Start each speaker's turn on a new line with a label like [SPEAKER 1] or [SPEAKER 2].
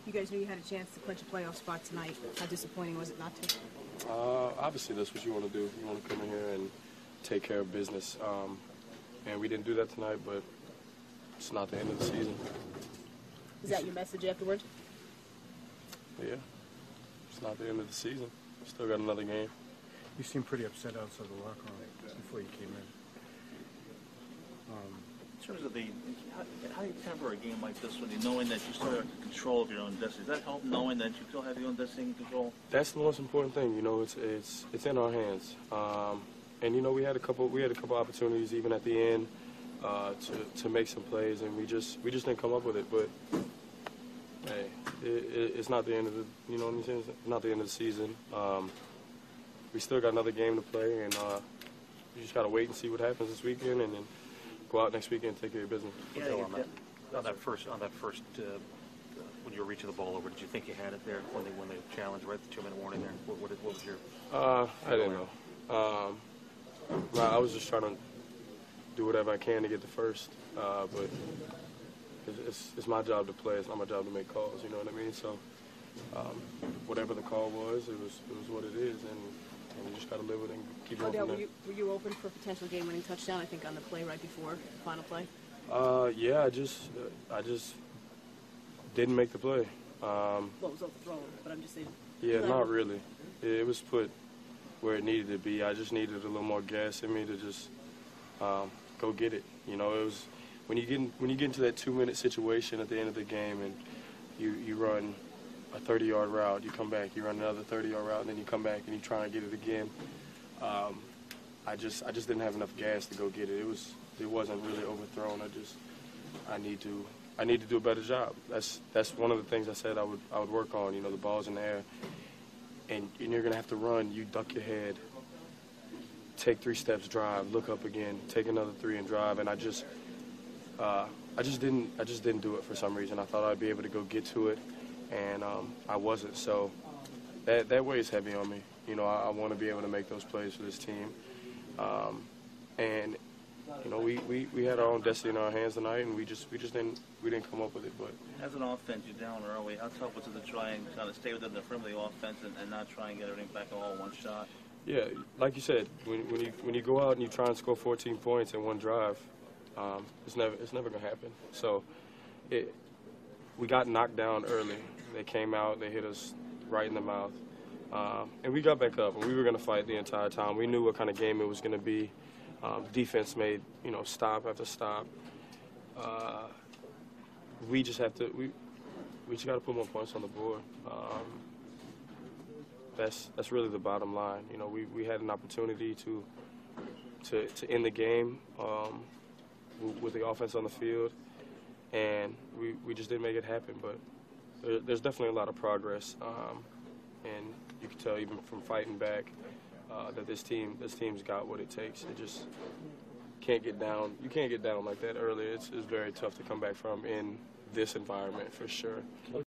[SPEAKER 1] You guys knew you had a chance to clinch a playoff spot tonight. How disappointing was it not to?
[SPEAKER 2] Obviously, that's what you want to do. You want to come in here and take care of business. And we didn't do that tonight, but it's not the end of the season.
[SPEAKER 1] Is that your message afterwards?
[SPEAKER 2] Yeah. It's not the end of the season. Still got another game.
[SPEAKER 3] You seemed pretty upset outside the locker room before you came in.
[SPEAKER 4] In terms of how do you temper a game like this when you knowing that you still have control of your own destiny? Does that help knowing that you still have your own destiny in control? That's
[SPEAKER 2] the most important thing. You know, it's in our hands. And you know, we had a couple opportunities even at the end to make some plays, and we just didn't come up with it. But hey, it's not the end of the It's not the end of the season. We still got another game to play, and you just gotta wait and see what happens this weekend, and then go out next weekend and take care of business.
[SPEAKER 5] Yeah, on that first, when you were reaching the ball over, did you think you had it there when they challenged right at the 2-minute warning there? What was your?
[SPEAKER 2] I didn't know. I was just trying to do whatever I can to get the first, but it's my job to play. It's not my job to make calls. You know what I mean? So whatever the call was, it was what it is, and you just got to live with it and keep on.
[SPEAKER 1] Odell, were you open for a potential game-winning touchdown? I think on the play right before the final play.
[SPEAKER 2] Yeah, I just didn't make the play.
[SPEAKER 1] Well, it was overthrown, but I'm just saying.
[SPEAKER 2] Yeah, not really. It was put where it needed to be. I just needed a little more gas in me to just go get it. You know, it was when you get into that 2-minute situation at the end of the game, and you run a 30-yard route, you come back, you run another 30-yard route, and then you come back and you try and get it again. I just didn't have enough gas to go get it. It wasn't really overthrown. I need to do a better job. That's one of the things I said I would work on. You know, the ball's in the air, and you're gonna have to run. You duck your head, take 3 steps, drive, look up again, take another 3 and drive. And I just didn't do it for some reason. I thought I'd be able to go get to it, and I wasn't. So that weighs heavy on me. You know, I want to be able to make those plays for this team. And you know, we had our own destiny in our hands tonight, and we didn't come up with it. But
[SPEAKER 4] as an offense, you're down early. How tough was it to try and kind of stay within the frame of the offense and not try and get everything back all in one shot?
[SPEAKER 2] Yeah, like you said, when you go out and you try and score 14 points in one drive, it's never gonna happen. So we got knocked down early. They came out, they hit us right in the mouth, and we got back up, and we were gonna fight the entire time. We knew what kind of game it was gonna be. Defense made stop after stop. We just got to put more points on the board. That's really the bottom line. You know, we had an opportunity to end the game with the offense on the field, and we just didn't make it happen. But there's definitely a lot of progress, and you can tell even from fighting back that this team's got what it takes. It just can't get down. You can't get down like that early. It's very tough to come back from in this environment for sure.